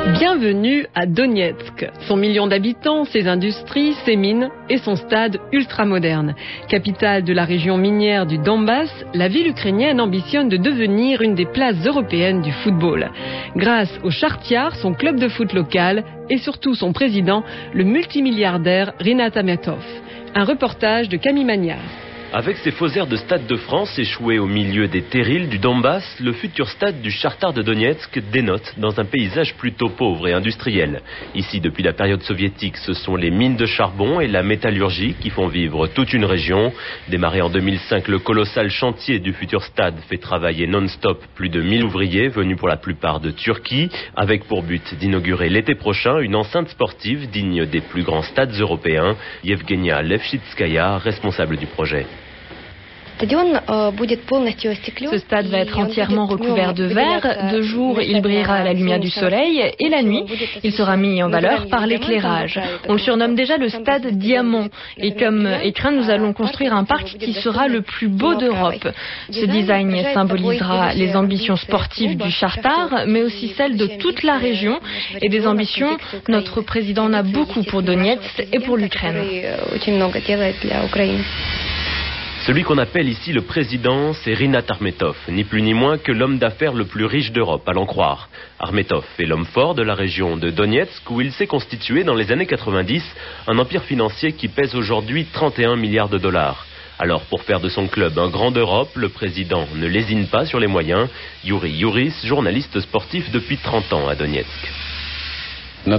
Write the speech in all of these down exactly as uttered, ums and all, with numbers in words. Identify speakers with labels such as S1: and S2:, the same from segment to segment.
S1: Bienvenue à Donetsk. Son million d'habitants, ses industries, ses mines et son stade ultramoderne. Capitale de la région minière du Donbass, la ville ukrainienne ambitionne de devenir une des places européennes du football. Grâce au Chartiar, son club de foot local, et surtout son président, le multimilliardaire Rinat Akhmetov. Un reportage de Camille Magnard.
S2: Avec ses faux airs de stade de France échoués au milieu des terrils du Donbass, le futur stade du Chartar de Donetsk dénote dans un paysage plutôt pauvre et industriel. Ici, depuis la période soviétique, ce sont les mines de charbon et la métallurgie qui font vivre toute une région. Démarré en deux mille cinq, le colossal chantier du futur stade fait travailler non-stop plus de mille ouvriers venus pour la plupart de Turquie, avec pour but d'inaugurer l'été prochain une enceinte sportive digne des plus grands stades européens. Yevgenia Levchitskaya, responsable du projet.
S3: Ce stade va être entièrement recouvert de verre. De jour, il brillera à la lumière du soleil et la nuit, il sera mis en valeur par l'éclairage. On le surnomme déjà le stade Diamant. Et comme écrin, nous allons construire un parc qui sera le plus beau d'Europe. Ce design symbolisera les ambitions sportives du Chartar, mais aussi celles de toute la région. Et des ambitions, notre président en a beaucoup pour Donetsk et pour l'Ukraine.
S2: Celui qu'on appelle ici le président, c'est Rinat Akhmetov, ni plus ni moins que l'homme d'affaires le plus riche d'Europe, à l'en croire. Akhmetov est l'homme fort de la région de Donetsk, où il s'est constitué dans les années quatre-vingt-dix un empire financier qui pèse aujourd'hui trente et un milliards de dollars. Alors, pour faire de son club un grand d'Europe, le président ne lésine pas sur les moyens. Yuri Yuris, journaliste sportif depuis trente ans à Donetsk.
S4: Il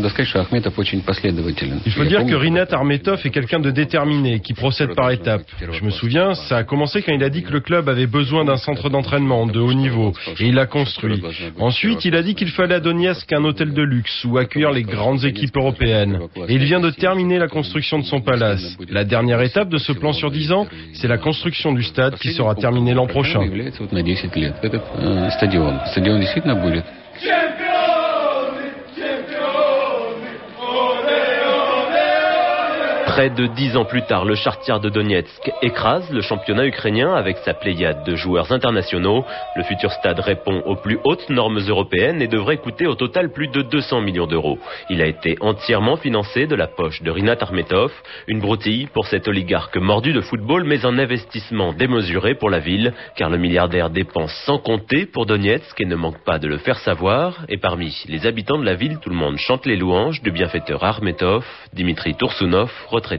S4: faut dire que Rinat Akhmetov est quelqu'un de déterminé, qui procède par étapes. Je me souviens, ça a commencé quand il a dit que le club avait besoin d'un centre d'entraînement de haut niveau, et il l'a construit. Ensuite, il a dit qu'il fallait à Donetsk un hôtel de luxe, où accueillir les grandes équipes européennes. Et il vient de terminer la construction de son palace. La dernière étape de ce plan sur dix ans, c'est la construction du stade qui sera terminée l'an prochain.
S2: Près de dix ans plus tard, le Chartiar de Donetsk écrase le championnat ukrainien avec sa pléiade de joueurs internationaux. Le futur stade répond aux plus hautes normes européennes et devrait coûter au total plus de deux cents millions d'euros. Il a été entièrement financé de la poche de Rinat Akhmetov. Une broutille pour cet oligarque mordu de football, mais un investissement démesuré pour la ville, car le milliardaire dépense sans compter pour Donetsk et ne manque pas de le faire savoir. Et parmi les habitants de la ville, tout le monde chante les louanges du bienfaiteur Akhmetov, Dimitri Tursunov, retraité.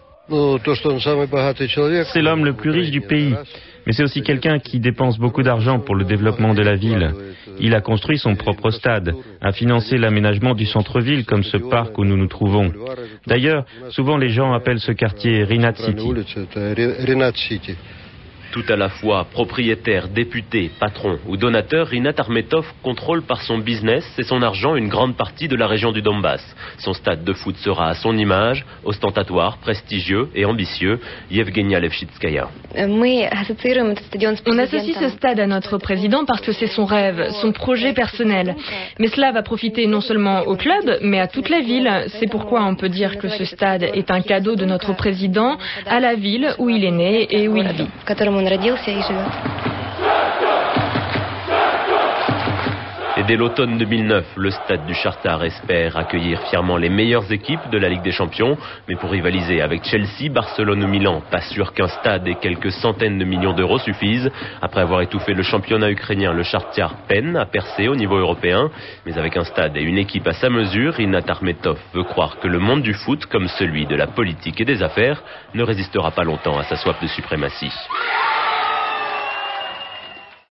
S5: C'est l'homme le plus riche du pays, mais c'est aussi quelqu'un qui dépense beaucoup d'argent pour le développement de la ville. Il a construit son propre stade, a financé l'aménagement du centre-ville comme ce parc où nous nous trouvons. D'ailleurs, souvent les gens appellent ce quartier Rinat City.
S2: Tout à la fois propriétaire, député, patron ou donateur, Rinat Akhmetov contrôle par son business et son argent une grande partie de la région du Donbass. Son stade de foot sera à son image, ostentatoire, prestigieux et ambitieux. Yevgenia Levchitskaya.
S3: On associe ce stade à notre président parce que c'est son rêve, son projet personnel. Mais cela va profiter non seulement au club, mais à toute la ville. C'est pourquoi on peut dire que ce stade est un cadeau de notre président à la ville où il est né et où il vit.
S2: Et dès l'automne deux mille neuf, le stade du Chartar espère accueillir fièrement les meilleures équipes de la Ligue des Champions. Mais pour rivaliser avec Chelsea, Barcelone ou Milan, pas sûr qu'un stade et quelques centaines de millions d'euros suffisent. Après avoir étouffé le championnat ukrainien, le Chartiar peine à percer au niveau européen. Mais avec un stade et une équipe à sa mesure, Rinat Akhmetov veut croire que le monde du foot, comme celui de la politique et des affaires, ne résistera pas longtemps à sa soif de suprématie.